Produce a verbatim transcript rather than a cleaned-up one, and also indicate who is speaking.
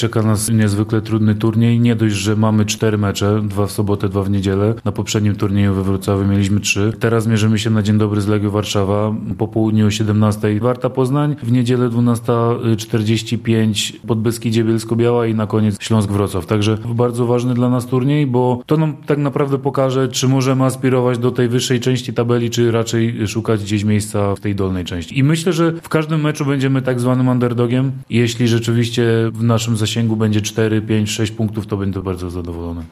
Speaker 1: Czeka nas niezwykle trudny turniej. Nie dość, że mamy cztery mecze, dwa w sobotę, dwa w niedzielę. Na poprzednim turnieju we Wrocławiu mieliśmy trzy. Teraz mierzymy się na dzień dobry z Legią Warszawa. Po południu o siedemnastej Warta Poznań. W niedzielę dwunasta czterdzieści pięć Podbeskidzie Bielsko-Biała i na koniec Śląsk Wrocław. Także bardzo ważny dla nas turniej, bo to nam tak naprawdę pokaże, czy możemy aspirować do tej wyższej części tabeli, czy raczej szukać gdzieś miejsca w tej dolnej części. I myślę, że w każdym meczu będziemy tak zwanym underdogiem. Jeśli rzeczywiście w naszym zasięgu będzie cztery, pięć, sześć punktów, to będę bardzo zadowolony.